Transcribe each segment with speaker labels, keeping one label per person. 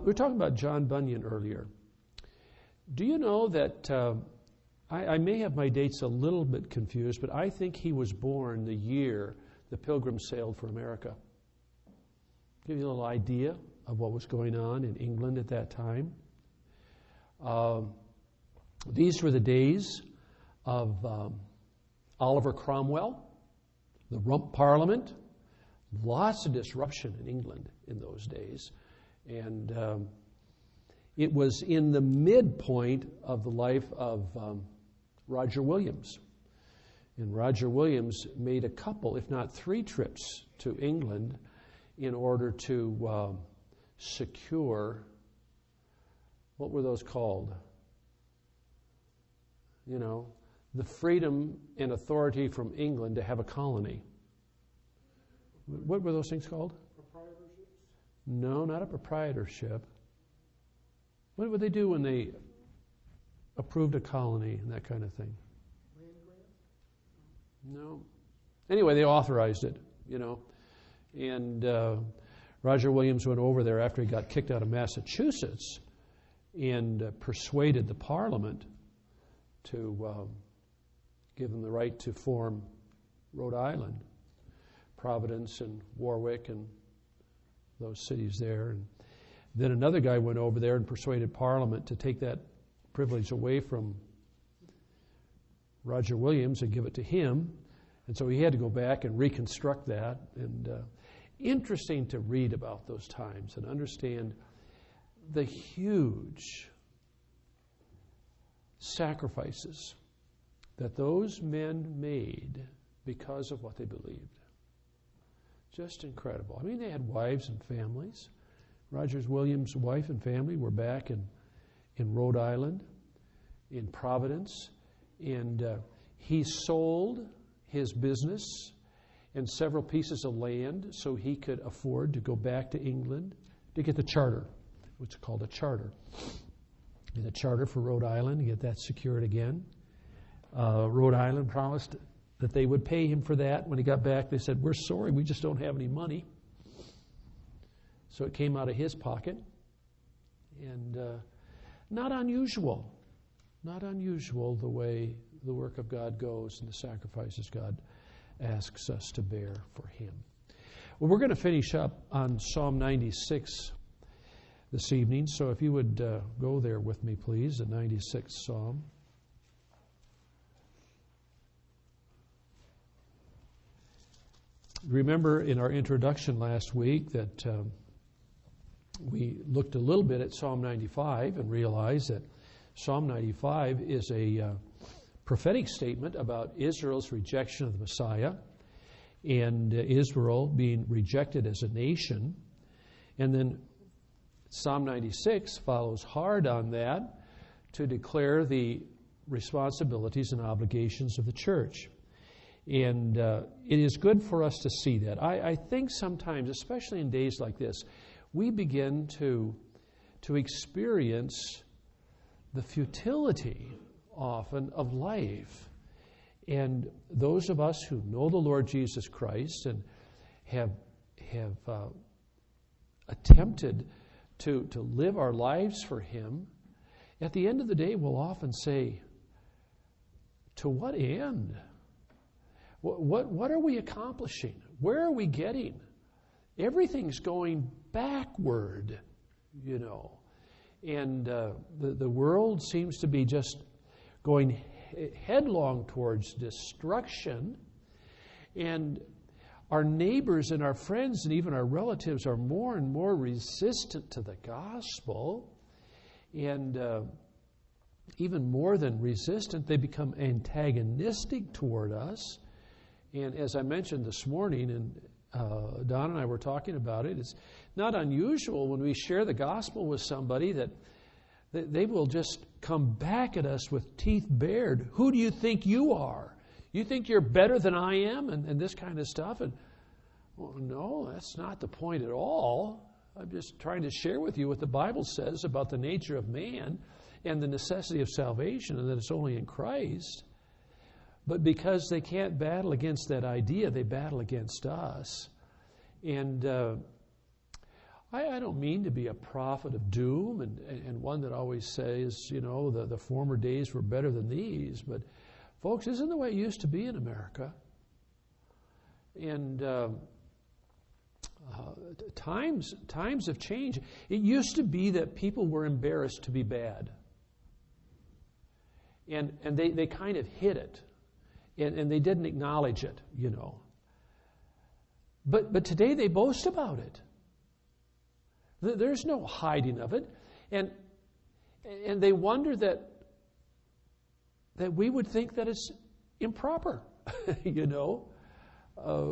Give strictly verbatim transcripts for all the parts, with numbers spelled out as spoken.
Speaker 1: we were talking about John Bunyan earlier. Do you know that, uh, I, I may have my dates a little bit confused, but I think he was born the year the Pilgrims sailed for America. Give you a little idea of what was going on in England at that time. Um, these were the days of um, Oliver Cromwell, the Rump Parliament, lots of disruption in England in those days. And um, it was in the midpoint of the life of um, Roger Williams. And Roger Williams made a couple, if not three trips to England in order to um, secure, what were those called? You know, the freedom and authority from England to have a colony. What were those things called?
Speaker 2: Proprietorships?
Speaker 1: No, not a proprietorship. What would they do when they approved a colony and that kind of thing?
Speaker 2: Land grant?
Speaker 1: No. Anyway, they authorized it, you know. And uh, Roger Williams went over there after he got kicked out of Massachusetts and uh, persuaded the Parliament to um, give them the right to form Rhode Island, Providence and Warwick and those cities there. And then another guy went over there and persuaded Parliament to take that privilege away from Roger Williams and give it to him. And so he had to go back and reconstruct that. And uh, interesting to read about those times and understand the huge sacrifices that those men made because of what they believed. Just incredible. I mean, they had wives and families. Roger Williams' wife and family were back in, in Rhode Island, in Providence, and uh, he sold his business and several pieces of land so he could afford to go back to England to get the charter, which is called a charter. And a charter for Rhode Island, to get that secured again. Uh, Rhode Island promised that they would pay him for that. When he got back, they said, "We're sorry, we just don't have any money." So it came out of his pocket. And uh, not unusual, not unusual the way the work of God goes and the sacrifices God asks us to bear for Him. Well, we're going to finish up on Psalm ninety-six this evening. So if you would uh, go there with me, please, the ninety-sixth Psalm. Remember in our introduction last week that um, we looked a little bit at Psalm ninety-five and realized that Psalm ninety-five is a uh, prophetic statement about Israel's rejection of the Messiah and uh, Israel being rejected as a nation. And then Psalm ninety-six follows hard on that to declare the responsibilities and obligations of the church. And uh, it is good for us to see that. I, I think sometimes, especially in days like this, we begin to, to experience the futility often of life. And those of us who know the Lord Jesus Christ and have, have uh, attempted to, to live our lives for Him, at the end of the day will often say, to what end? What, what, what are we accomplishing? Where are we getting? Everything's going backward, you know. And uh, the, the world seems to be just going headlong towards destruction. And our neighbors and our friends and even our relatives are more and more resistant to the gospel. And uh, even more than resistant, they become antagonistic toward us. And as I mentioned this morning, and uh, Don and I were talking about it, it's not unusual when we share the gospel with somebody that they will just come back at us with teeth bared. Who do you think you are? You think you're better than I am? And, and this kind of stuff. And well, no, that's not the point at all. I'm just trying to share with you what the Bible says about the nature of man and the necessity of salvation, and that it's only in Christ. But because they can't battle against that idea, they battle against us. And uh, I, I don't mean to be a prophet of doom and, and one that always says, you know, the, the former days were better than these. But, folks, isn't the way it used to be in America? And uh, uh, times times have changed. It used to be that people were embarrassed to be bad. And and they, they kind of hid it. And, and they didn't acknowledge it, you know. But but today they boast about it. There's no hiding of it. And and they wonder that that we would think that it's improper, you know. Uh,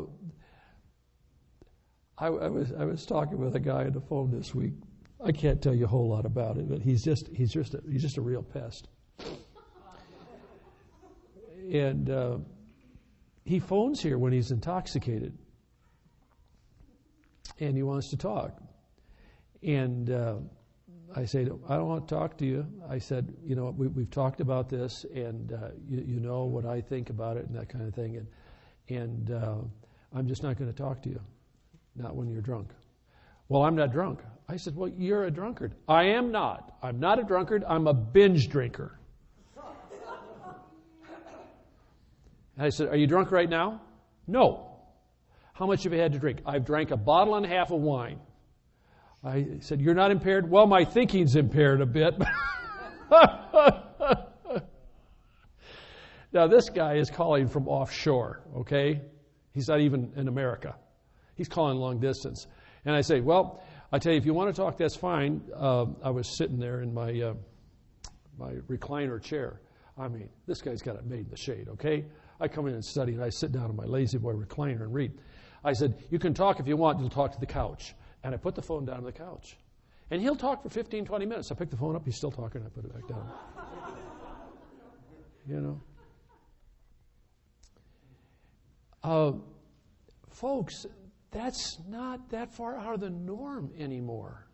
Speaker 1: I, I was I was talking with a guy on the phone this week. I can't tell you a whole lot about it, but he's just he's just a, he's just a real pest. And uh, he phones here when he's intoxicated, and he wants to talk. And uh, I say, I don't want to talk to you. I said, you know, we, we've talked about this, and uh, you, you know what I think about it, and that kind of thing. And and uh, I'm just not going to talk to you, not when you're drunk. Well, I'm not drunk. I said, well, you're a drunkard. I am not. I'm not a drunkard. I'm a binge drinker. And I said, are you drunk right now? No. How much have you had to drink? I've drank a bottle and a half of wine. I said, you're not impaired? Well, my thinking's impaired a bit. Now, this guy is calling from offshore, okay? He's not even in America. He's calling long distance. And I say, well, I tell you, if you want to talk, that's fine. Uh, I was sitting there in my uh, my recliner chair. I mean, this guy's got it made in the shade, okay? I come in and study, and I sit down in my lazy boy recliner and read. I said, you can talk if you want. You'll talk to the couch. And I put the phone down on the couch. And he'll talk for fifteen, twenty minutes. I pick the phone up. He's still talking. I put it back down. You know. Uh, folks, that's not that far out of the norm anymore.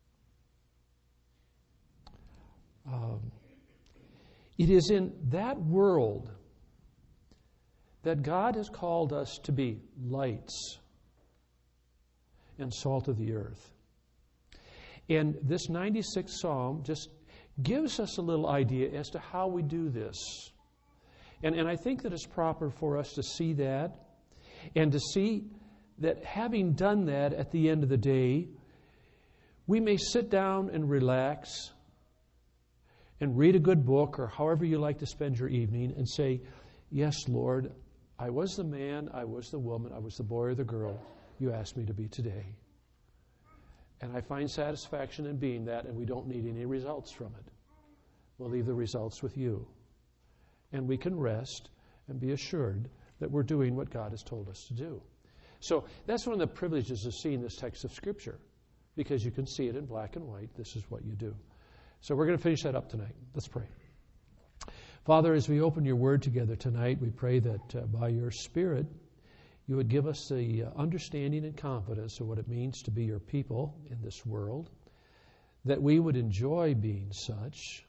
Speaker 1: Um, it is in that world that God has called us to be lights and salt of the earth. And this ninety-sixth Psalm just gives us a little idea as to how we do this. And, and I think that it's proper for us to see that and to see that having done that at the end of the day, we may sit down and relax and read a good book or however you like to spend your evening and say, yes, Lord, I was the man, I was the woman, I was the boy or the girl you asked me to be today. And I find satisfaction in being that, and we don't need any results from it. We'll leave the results with you. And we can rest and be assured that we're doing what God has told us to do. So that's one of the privileges of seeing this text of Scripture, because you can see it in black and white. This is what you do. So we're going to finish that up tonight. Let's pray. Father, as we open your word together tonight, we pray that uh, by your Spirit, you would give us the understanding and confidence of what it means to be your people in this world, that we would enjoy being such.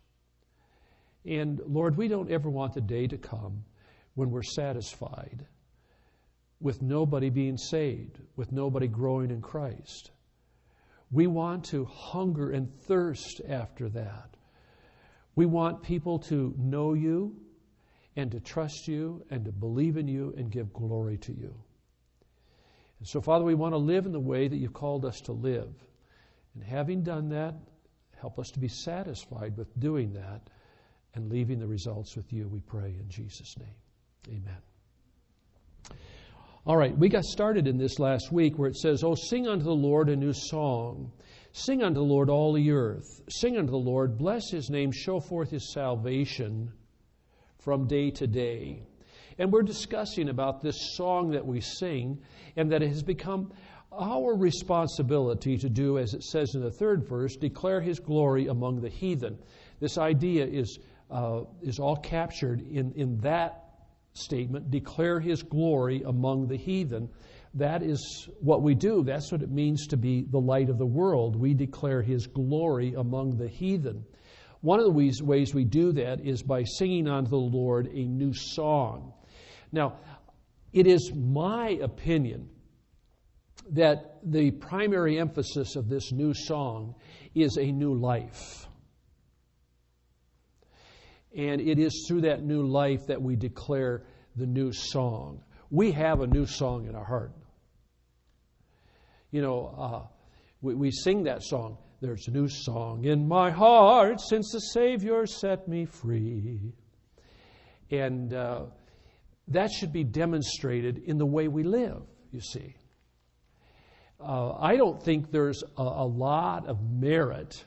Speaker 1: And Lord, we don't ever want the day to come when we're satisfied with nobody being saved, with nobody growing in Christ. We want to hunger and thirst after that. We want people to know you and to trust you and to believe in you and give glory to you. And so, Father, we want to live in the way that you've called us to live. And having done that, help us to be satisfied with doing that and leaving the results with you, we pray in Jesus' name. Amen. All right, we got started in this last week where it says, oh, sing unto the Lord a new song. Sing unto the Lord all the earth. Sing unto the Lord, bless his name, show forth his salvation from day to day. And we're discussing about this song that we sing, and that it has become our responsibility to do, as it says in the third verse, declare his glory among the heathen. This idea is uh, is all captured in, in that statement, declare his glory among the heathen. That is what we do. That's what it means to be the light of the world. We declare his glory among the heathen. One of the ways, ways we do that is by singing unto the Lord a new song. Now, it is my opinion that the primary emphasis of this new song is a new life. And it is through that new life that we declare the new song. We have a new song in our heart. You know, uh, we, we sing that song. There's a new song in my heart since the Savior set me free. And uh, that should be demonstrated in the way we live, you see. Uh, I don't think there's a, a lot of merit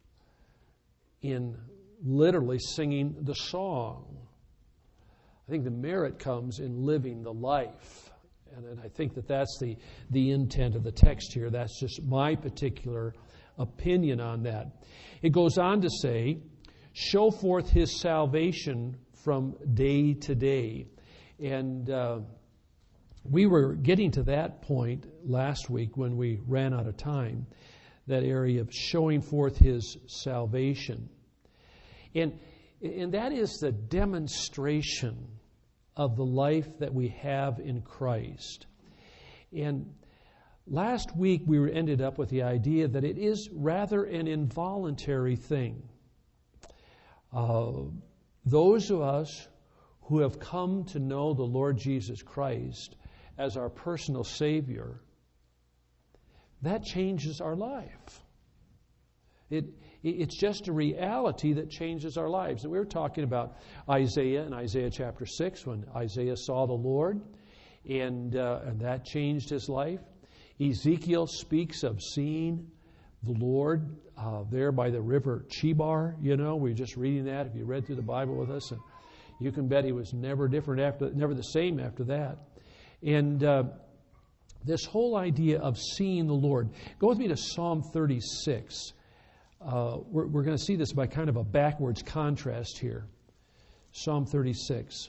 Speaker 1: in literally singing the song. I think the merit comes in living the life. And, and I think that that's the, the intent of the text here. That's just my particular opinion on that. It goes on to say, show forth his salvation from day to day. And uh, we were getting to that point last week when we ran out of time, that area of showing forth his salvation. And, and that is the demonstration of the life that we have in Christ. And last week we ended up with the idea that it is rather an involuntary thing. Uh, those of us who have come to know the Lord Jesus Christ as our personal Savior, that changes our life. It, it's just a reality that changes our lives. And we were talking about Isaiah in Isaiah chapter six, when Isaiah saw the Lord, and, uh, and that changed his life. Ezekiel speaks of seeing the Lord uh, there by the river Chebar. You know, we were just reading that. If you read through the Bible with us, and you can bet he was never different after, never the same after that. And uh, this whole idea of seeing the Lord. Go with me to Psalm thirty-six. Uh, we're we're going to see this by kind of a backwards contrast here. Psalm thirty-six.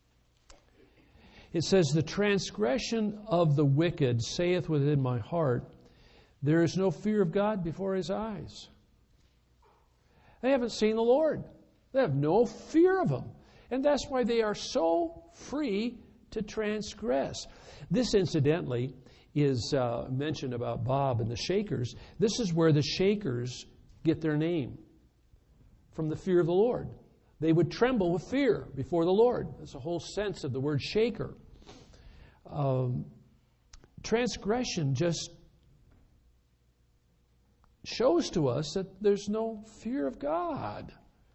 Speaker 1: It says, the transgression of the wicked saith within my heart, there is no fear of God before his eyes. They haven't seen the Lord. They have no fear of him. And that's why they are so free to transgress. This, incidentally, is uh, mentioned about Bob and the Shakers. This is where the Shakers get their name, from the fear of the Lord. They would tremble with fear before the Lord. That's the whole sense of the word shaker. Um, transgression just shows to us that there's no fear of God.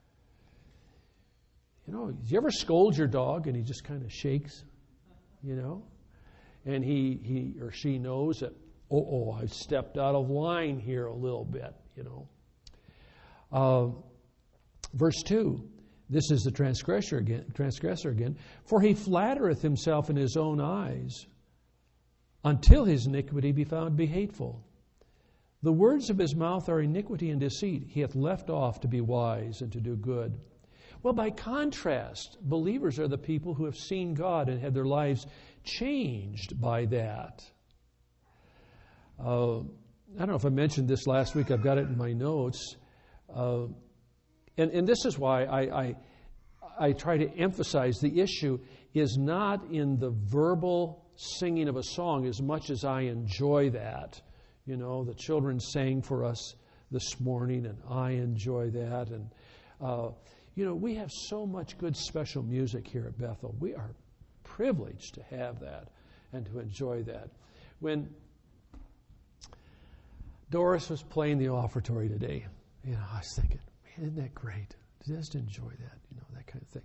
Speaker 1: You know, you ever scold your dog and he just kind of shakes, you know? And he, he or she knows that, oh, oh, I've stepped out of line here a little bit, you know. Uh, verse two, this is the transgressor again, transgressor again. For he flattereth himself in his own eyes, until his iniquity be found to be hateful. The words of his mouth are iniquity and deceit. He hath left off to be wise and to do good. Well, by contrast, believers are the people who have seen God and had their lives changed by that. Uh, I don't know if I mentioned this last week. I've got it in my notes. Uh, and, and this is why I, I, I try to emphasize the issue is not in the verbal singing of a song as much as I enjoy that. You know, the children sang for us this morning, and I enjoy that. And, uh, you know, we have so much good special music here at Bethel. We are privileged to have that and to enjoy that. When Doris was playing the offertory today, you know, I was thinking, man, isn't that great? Just enjoy that, you know, that kind of thing.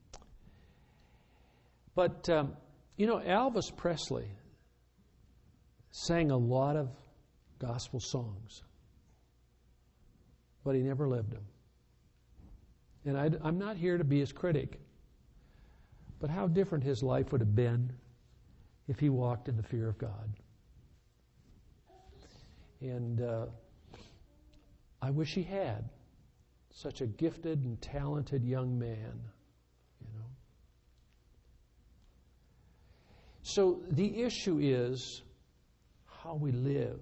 Speaker 1: But, um, you know, Elvis Presley sang a lot of gospel songs, but he never lived them. And I, I'm not here to be his critic, but how different his life would have been if he walked in the fear of God. And uh, I wish he had. Such a gifted and talented young man, you know. So the issue is how we live,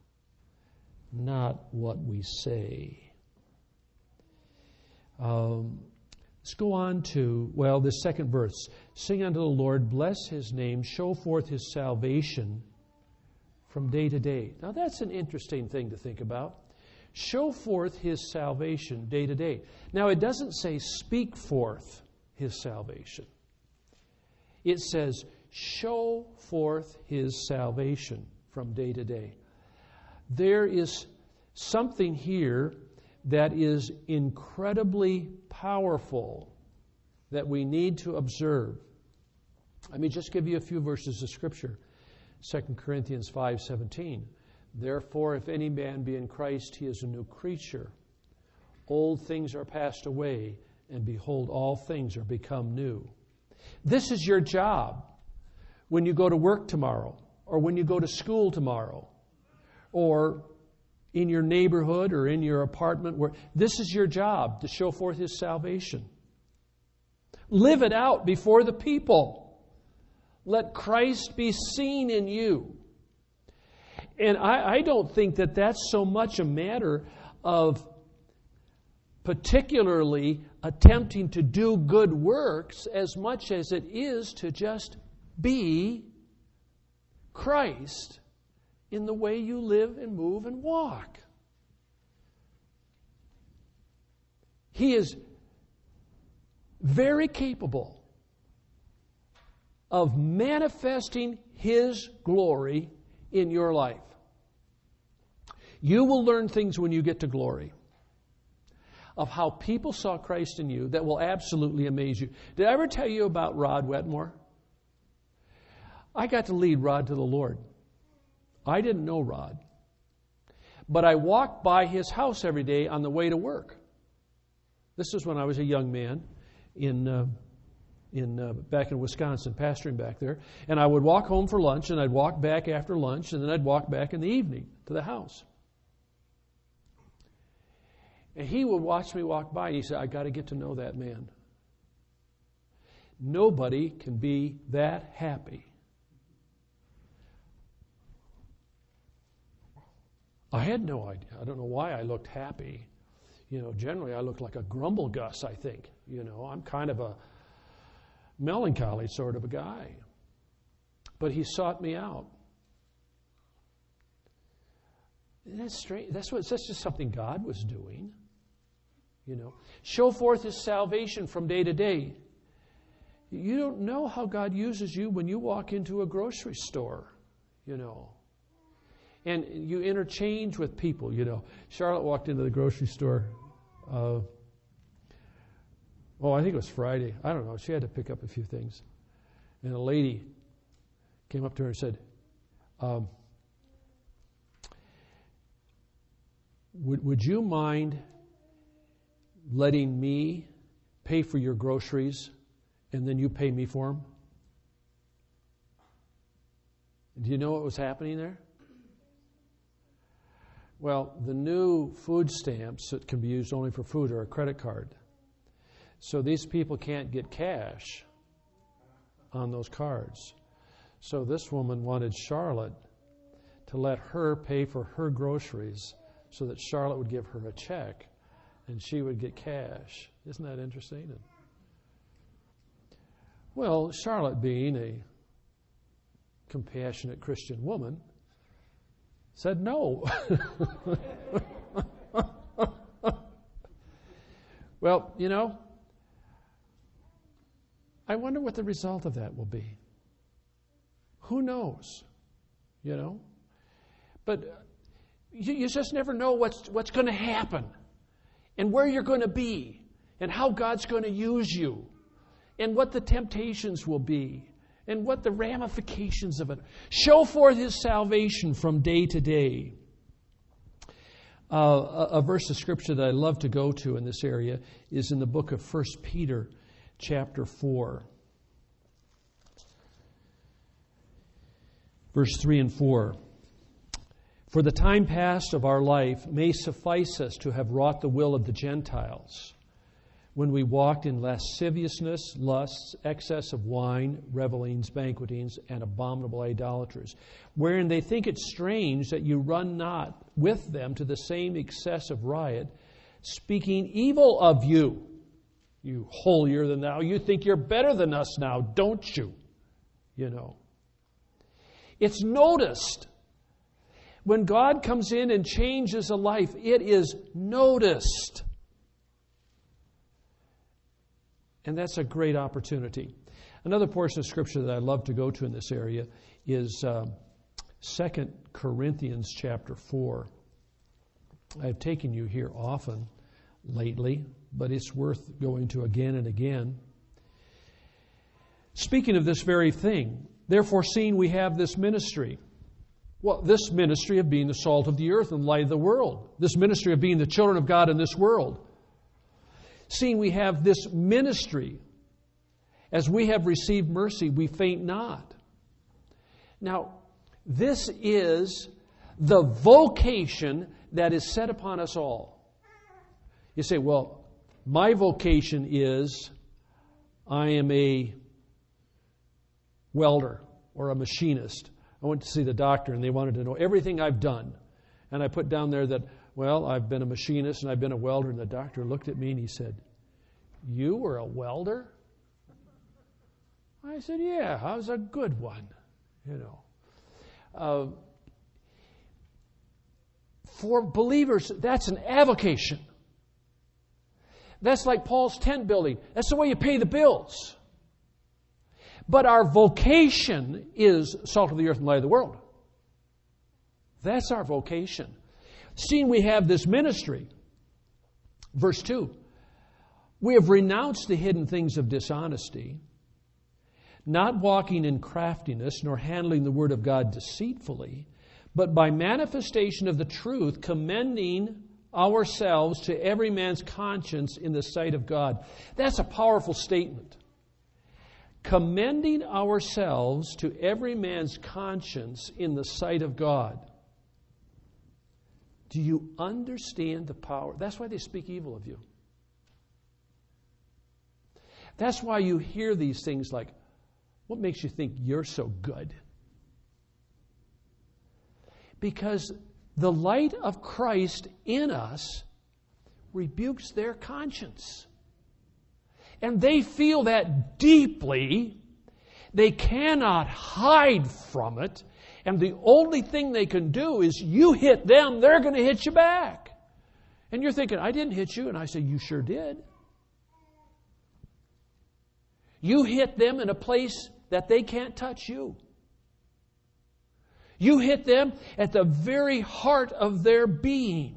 Speaker 1: not what we say. Um, let's go on to, well, the second verse. Sing unto the Lord, bless his name, show forth his salvation from day to day. Now that's an interesting thing to think about. Show forth His salvation day to day. Now it doesn't say speak forth His salvation. It says show forth His salvation from day to day. There is something here that is incredibly powerful that we need to observe. Let me just give you a few verses of Scripture. Second Corinthians five seventeen. Therefore, if any man be in Christ, he is a new creature. Old things are passed away, and behold, all things are become new. This is your job when you go to work tomorrow, or when you go to school tomorrow, or in your neighborhood or in your apartment. Where this is your job, to show forth His salvation. Live it out before the people. Let Christ be seen in you. And I, I don't think that that's so much a matter of particularly attempting to do good works as much as it is to just be Christ in the way you live and move and walk. He is very capable of manifesting His glory in your life. You will learn things when you get to glory of how people saw Christ in you that will absolutely amaze you. Did I ever tell you about Rod Wetmore? I got to lead Rod to the Lord. I didn't know Rod, but I walked by his house every day on the way to work. This is when I was a young man in uh, in uh, back in Wisconsin, pastoring back there. And I would walk home for lunch, and I'd walk back after lunch, and then I'd walk back in the evening to the house. And he would watch me walk by, and he said, I got to get to know that man. Nobody can be that happy. I had no idea. I don't know why I looked happy. You know, generally I look like a grumble Gus, I think. You know, I'm kind of a melancholy sort of a guy. But he sought me out. And that's strange. That's what that's just something God was doing. You know. Show forth His salvation from day to day. You don't know how God uses you when you walk into a grocery store, you know. And you interchange with people, you know. Charlotte walked into the grocery store. Uh, oh, I think it was Friday. I don't know. She had to pick up a few things. And a lady came up to her and said, um, would, would you mind letting me pay for your groceries and then you pay me for them? Do you know what was happening there? Well, the new food stamps that can be used only for food are a credit card. So these people can't get cash on those cards. So this woman wanted Charlotte to let her pay for her groceries so that Charlotte would give her a check and she would get cash. Isn't that interesting? And, well, Charlotte, being a compassionate Christian woman, said no. Well, you know, I wonder what the result of that will be. Who knows? You know? But you, you just never know what's what's going to happen and where you're going to be and how God's going to use you and what the temptations will be and what the ramifications of it. Show forth His salvation from day to day. Uh, a, a verse of Scripture that I love to go to in this area is in the book of First Peter, chapter four. Verse three and four. For the time past of our life may suffice us to have wrought the will of the Gentiles, when we walked in lasciviousness, lusts, excess of wine, revelings, banquetings, and abominable idolatries, wherein they think it strange that you run not with them to the same excess of riot, speaking evil of you. You holier than thou. You think you're better than us now, don't you? You know. It's noticed When God comes in and changes a life, it is noticed. And that's a great opportunity. Another portion of Scripture that I love to go to in this area is uh, Second Corinthians chapter four. I've taken you here often lately, but it's worth going to again and again. Speaking of this very thing, therefore seeing we have this ministry. Well, this ministry of being the salt of the earth and light of the world. This ministry of being the children of God in this world. Seeing we have this ministry, as we have received mercy, we faint not. Now, this is the vocation that is set upon us all. You say, well, my vocation is I am a welder or a machinist. I went to see the doctor and they wanted to know everything I've done. And I put down there that, well, I've been a machinist and I've been a welder. And the doctor looked at me and he said, you were a welder? I said, yeah, I was a good one, you know. Uh, for believers, that's an avocation. That's like Paul's tent building. That's the way you pay the bills. But our vocation is salt of the earth and light of the world. That's our vocation. Seeing we have this ministry, verse two, we have renounced the hidden things of dishonesty, not walking in craftiness, nor handling the word of God deceitfully, but by manifestation of the truth, commending ourselves to every man's conscience in the sight of God. That's a powerful statement. Commending ourselves to every man's conscience in the sight of God. Do you understand the power? That's why they speak evil of you. That's why you hear these things like, what makes you think you're so good? Because the light of Christ in us rebukes their conscience. And they feel that deeply. They cannot hide from it. And the only thing they can do is you hit them, they're going to hit you back. And you're thinking, I didn't hit you. And I say, you sure did. You hit them in a place that they can't touch you. You hit them at the very heart of their being.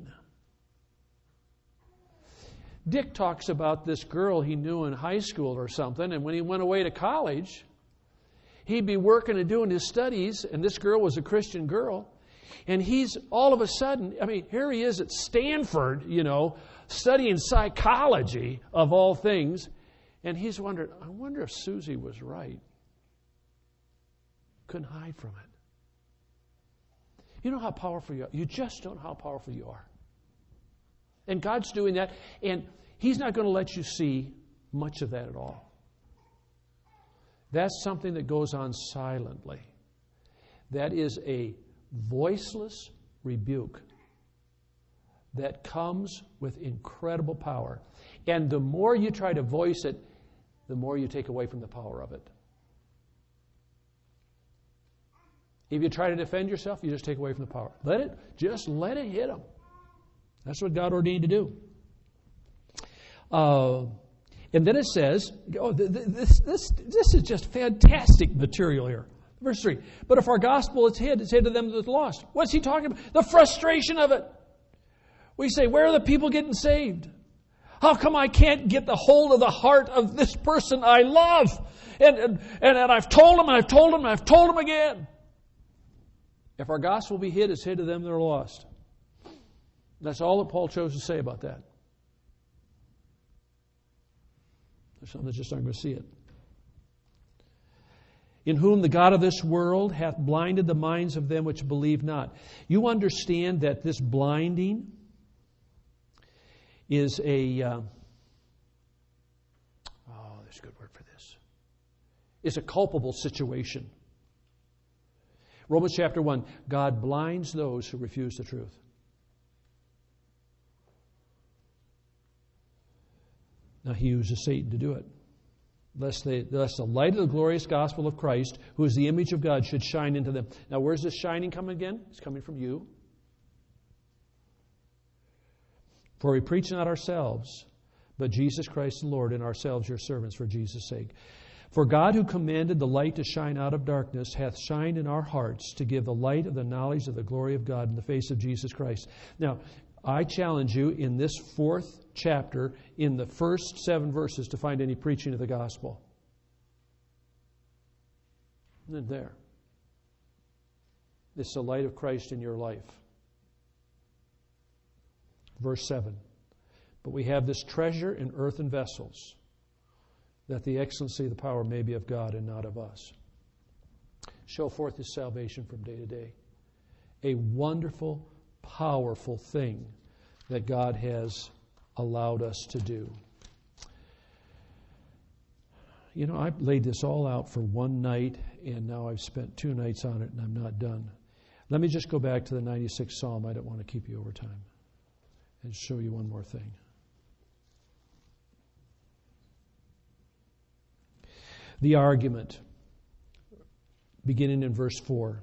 Speaker 1: Dick talks about this girl he knew in high school or something, and when he went away to college, he'd be working and doing his studies, and this girl was a Christian girl, and he's all of a sudden, I mean, here he is at Stanford, you know, studying psychology of all things, and he's wondering, I wonder if Susie was right. Couldn't hide from it. You know how powerful you are. You just don't know how powerful you are. And God's doing that, and He's not going to let you see much of that at all. That's something that goes on silently. That is a voiceless rebuke that comes with incredible power. And the more you try to voice it, the more you take away from the power of it. If you try to defend yourself, you just take away from the power. Let it, just let it hit them. That's what God ordained to do. Uh, and then it says, oh, this, this, this is just fantastic material here. Verse three. But if our gospel is hid, it's hid to them that are lost. What's he talking about? The frustration of it. We say, where are the people getting saved? How come I can't get the hold of the heart of this person I love? And, and, and I've told them, and I've told them, and I've told them again. If our gospel be hid, it's hid to them that are lost. That's all that Paul chose to say about that. There's some that just aren't going to see it. In whom the God of this world hath blinded the minds of them which believe not. You understand that this blinding is a, uh, oh, there's a good word for this, is a culpable situation. Romans chapter one, God blinds those who refuse the truth. Now he uses Satan to do it. Lest, they, lest the light of the glorious gospel of Christ, who is the image of God, should shine into them. Now where's this shining coming again? It's coming from you For we preach not ourselves, but Jesus Christ the Lord, and ourselves your servants for Jesus' sake. For God, who commanded the light to shine out of darkness, hath shined in our hearts to give the light of the knowledge of the glory of God in the face of Jesus Christ. Now, I challenge you in this fourth chapter, in the first seven verses, to find any preaching of the gospel. Isn't there? It's the light of Christ in your life. Verse seven. But we have this treasure in earthen vessels, that the excellency of the power may be of God and not of us. Show forth His salvation from day to day. A wonderful, powerful thing that God has allowed us to do. You know, I laid this all out for one night, and now I've spent two nights on it, and I'm not done. Let me just go back to the ninety-sixth Psalm. I don't want to keep you over time. And show you one more thing. The argument, beginning in verse four.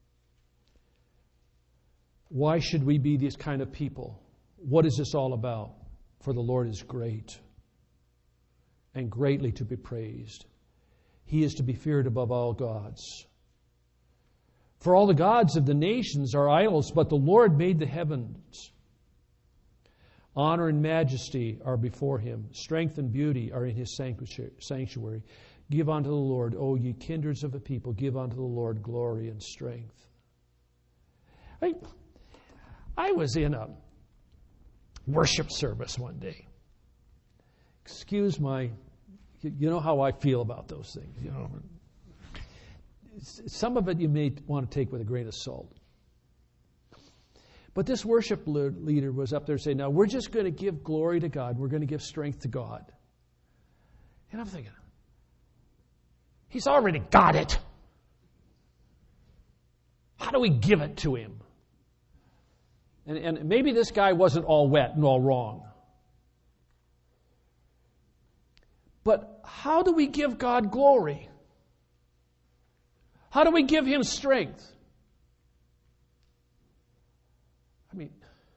Speaker 1: Why should we be these kind of people? What is this all about? For the Lord is great and greatly to be praised. He is to be feared above all gods. For all the gods of the nations are idols, but the Lord made the heavens. Honor and majesty are before Him. Strength and beauty are in His sanctuary. Give unto the Lord, O ye kindreds of the people, give unto the Lord glory and strength. I, I was in a worship service one day. Excuse my, you know how I feel about those things. You know, some of it you may want to take with a grain of salt. But this worship leader was up there saying, now we're just going to give glory to God. We're going to give strength to God. And I'm thinking, He's already got it. How do we give it to Him? And, and maybe this guy wasn't all wet and all wrong. But how do we give God glory? How do we give Him strength? I mean,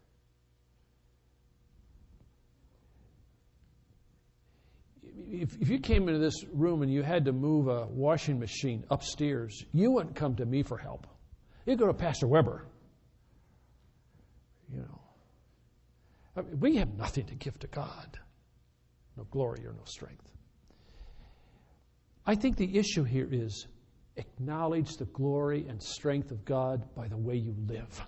Speaker 1: if, if you came into this room and you had to move a washing machine upstairs, you wouldn't come to me for help. You'd go to Pastor Weber. You know, I mean, we have nothing to give to God. No glory or no strength. I think the issue here is acknowledge the glory and strength of God by the way you live.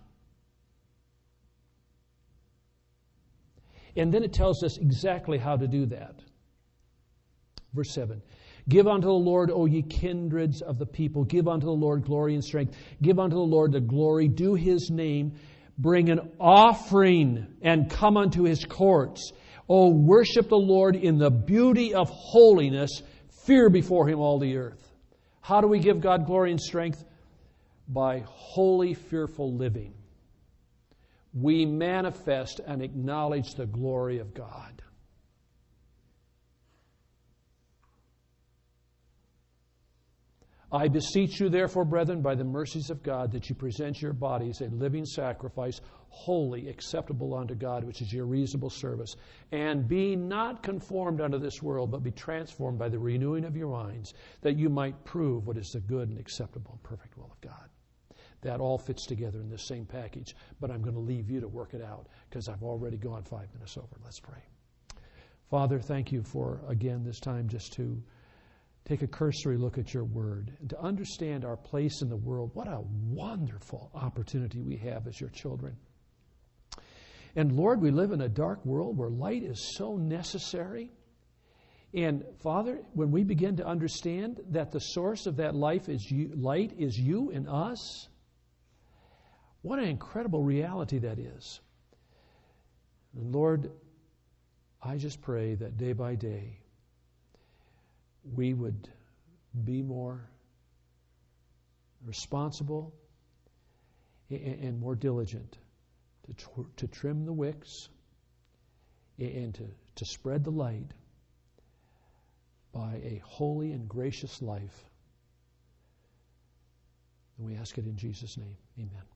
Speaker 1: And then it tells us exactly how to do that. Verse seven. Give unto the Lord, O ye kindreds of the people. Give unto the Lord glory and strength. Give unto the Lord the glory. Do His name. Bring an offering and come unto His courts. O worship the Lord in the beauty of holiness. Fear before Him all the earth. How do we give God glory and strength? By holy, fearful living. We manifest and acknowledge the glory of God. I beseech you, therefore, brethren, by the mercies of God, that you present your bodies a living sacrifice, holy, acceptable unto God, which is your reasonable service. And be not conformed unto this world, but be transformed by the renewing of your minds, that you might prove what is the good and acceptable and perfect will of God. That all fits together in this same package, but I'm going to leave you to work it out because I've already gone five minutes over. Let's pray. Father, thank you for, again, this time just to take a cursory look at your word and to understand our place in the world. What a wonderful opportunity we have as your children. And Lord, we live in a dark world where light is so necessary. And Father, when we begin to understand that the source of that life is you, light is you and us, what an incredible reality that is. And Lord, I just pray that day by day we would be more responsible and more diligent to, tr- to trim the wicks and to, to spread the light by a holy and gracious life. And we ask it in Jesus' name. Amen.